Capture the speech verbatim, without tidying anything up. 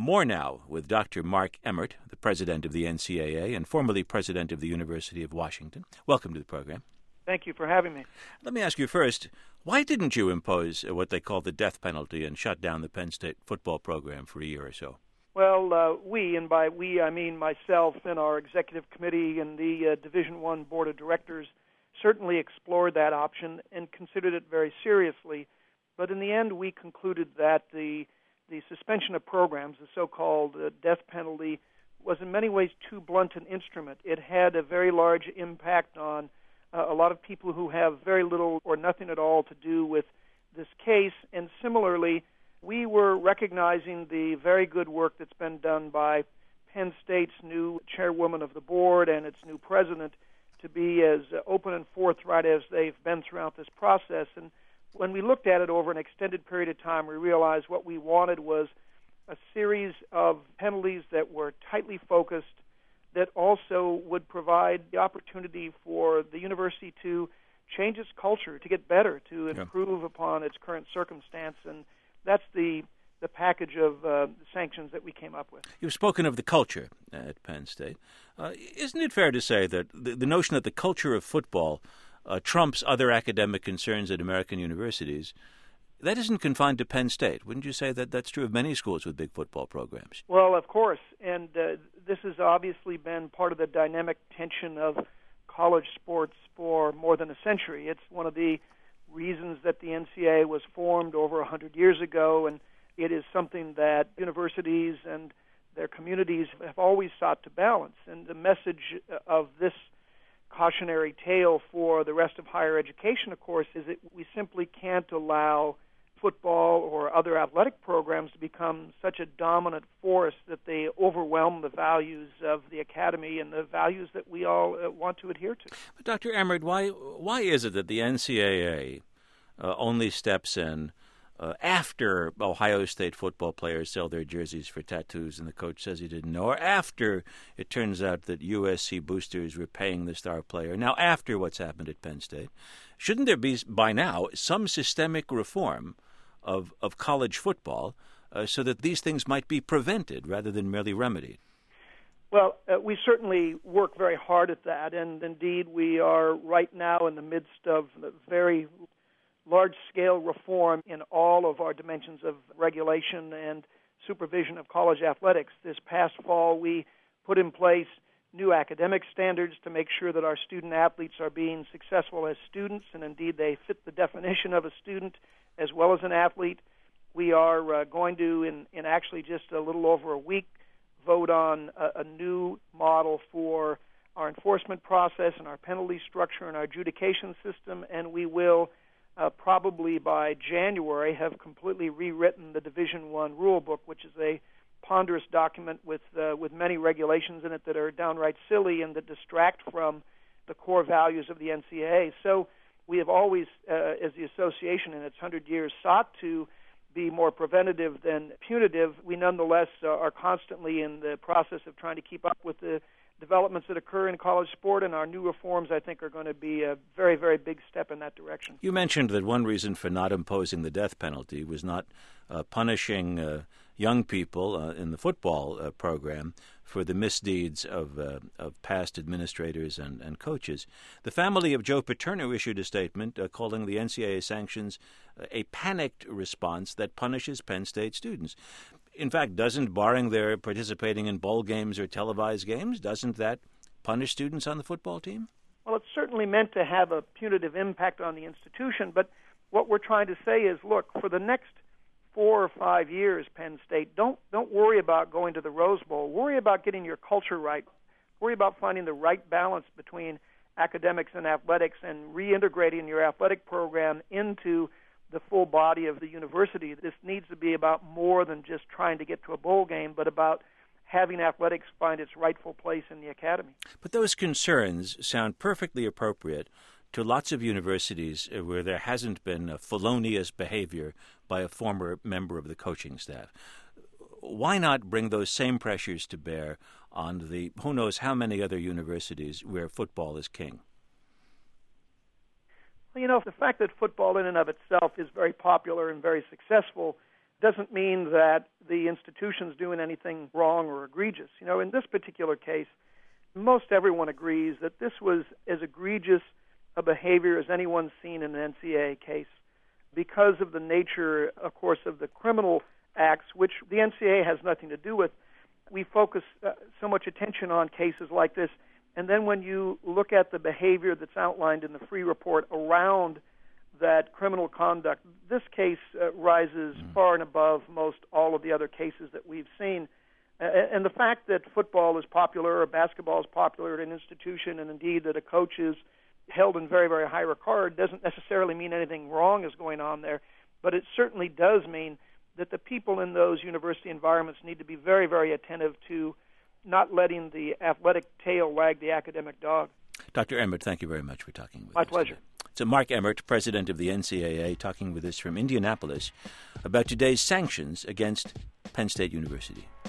More Now with Doctor Mark Emmert, the president of the N C A A and formerly president of the University of Washington. Welcome to the program. Thank you for having me. Let me ask you first, why didn't you impose what they call the death penalty and shut down the Penn State football program for a year or so? Well, uh, we, and by we I mean myself and our executive committee and the uh, Division One Board of Directors, certainly explored that option and considered it very seriously. But in the end, we concluded that the the suspension of programs, the so-called uh, death penalty, was in many ways too blunt an instrument. It had a very large impact on uh, a lot of people who have very little or nothing at all to do with this case. And similarly, we were recognizing the very good work that's been done by Penn State's new chairwoman of the board and its new president to be as open and forthright as they've been throughout this process. And when we looked at it over an extended period of time, we realized what we wanted was a series of penalties that were tightly focused, that also would provide the opportunity for the university to change its culture, to get better, to improve yeah. upon its current circumstance. And that's the the package of uh, sanctions that we came up with. You've spoken of the culture at Penn State. Uh, isn't it fair to say that the, the notion that the culture of football uh, trumps other academic concerns at American universities, that isn't confined to Penn State? Wouldn't you say that that's true of many schools with big football programs? Well, of course, and uh, this has obviously been part of the dynamic tension of college sports for more than a century. It's one of the reasons that the N C A A was formed over one hundred years ago, and it is something that universities and their communities have always sought to balance. And the message of this cautionary tale for the rest of higher education, of course, is that we simply can't allow football or other athletic programs to become such a dominant force that they overwhelm the values of the academy and the values that we all uh, want to adhere to. But Doctor Emmert, why why is it that the N C A A uh, only steps in Uh, after Ohio State football players sell their jerseys for tattoos and the coach says he didn't know, or after it turns out that U S C boosters were paying the star player, now after what's happened at Penn State? Shouldn't there be, by now, some systemic reform of, of college football uh, so that these things might be prevented rather than merely remedied? Well, uh, we certainly work very hard at that, and indeed we are right now in the midst of the very large-scale reform in all of our dimensions of regulation and supervision of college athletics. This past fall, we put in place new academic standards to make sure that our student-athletes are being successful as students, and indeed they fit the definition of a student as well as an athlete. We are uh, going to, in, in actually just a little over a week, vote on a, a new model for our enforcement process and our penalty structure and our adjudication system, and we will Uh, probably by January, have completely rewritten the Division One rule book, which is a ponderous document with uh, with many regulations in it that are downright silly and that distract from the core values of the N C A A. So we have always, uh, as the association in its one hundred years, sought to be more preventative than punitive. We nonetheless uh, are constantly in the process of trying to keep up with the developments that occur in college sport, and our new reforms, I think, are going to be a very, very big step in that direction. You mentioned that one reason for not imposing the death penalty was not uh, punishing uh, young people uh, in the football uh, program for the misdeeds of uh, of past administrators and, and coaches. The family of Joe Paterno issued a statement uh, calling the N C A A sanctions uh, a panicked response that punishes Penn State students. In fact, doesn't barring their participating in bowl games or televised games, doesn't that punish students on the football team? Well, it's certainly meant to have a punitive impact on the institution, but what we're trying to say is, look, for the next four or five years, Penn State, don't don't worry about going to the Rose Bowl. Worry about getting your culture right. Worry about finding the right balance between academics and athletics and reintegrating your athletic program into the full body of the university. This needs to be about more than just trying to get to a bowl game, but about having athletics find its rightful place in the academy. But those concerns sound perfectly appropriate to lots of universities where there hasn't been a felonious behavior by a former member of the coaching staff. Why not bring those same pressures to bear on the who knows how many other universities where football is king? Well, you know, the fact that football in and of itself is very popular and very successful doesn't mean that the institution's doing anything wrong or egregious. You know, in this particular case, most everyone agrees that this was as egregious a behavior as anyone's seen in an N C double A case because of the nature, of course, of the criminal acts, which the N C double A has nothing to do with. We focus uh, so much attention on cases like this, and then when you look at the behavior that's outlined in the Free Report around that criminal conduct, this case uh, rises mm. far and above most all of the other cases that we've seen. Uh, and the fact that football is popular or basketball is popular at an institution, and indeed that a coach is held in very, very high regard, doesn't necessarily mean anything wrong is going on there, but it certainly does mean that the people in those university environments need to be very, very attentive to not letting the athletic tail wag the academic dog. Doctor Emmert, thank you very much for talking with My us. My pleasure. Today. So Mark Emmert, president of the N C double A, talking with us from Indianapolis about today's sanctions against Penn State University.